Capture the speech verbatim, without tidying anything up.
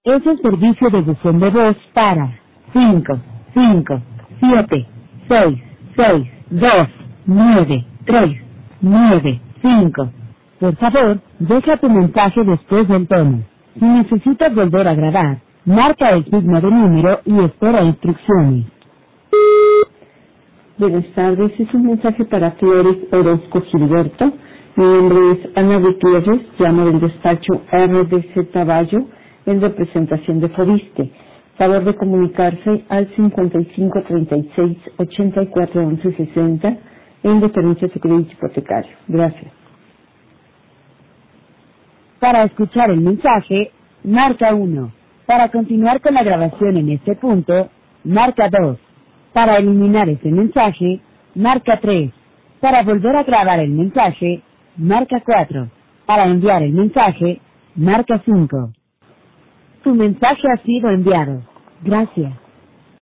Es el servicio de buzón de voz para cinco, cinco, siete, seis, seis, dos, nueve, tres, nueve, cinco. Por favor, deja tu mensaje después del tono. Si necesitas volver a grabar, marca el signo de número y espera instrucciones. Buenas tardes, es un mensaje para Flores Orozco Gilberto. Mi nombre es Ana Gutiérrez, llamo del despacho R D Z Bayo en representación de Fobiste. Favor de comunicarse al cincuenta y cinco treinta y seis ochenta y cuatro once sesenta en referencia a su crédito hipotecario. Gracias. Para escuchar el mensaje, marca uno. Para continuar con la grabación en este punto, marca dos. Para eliminar este mensaje, marca tres. Para volver a grabar el mensaje, marca cuatro. Para enviar el mensaje, marca cinco. Tu mensaje ha sido enviado. Gracias.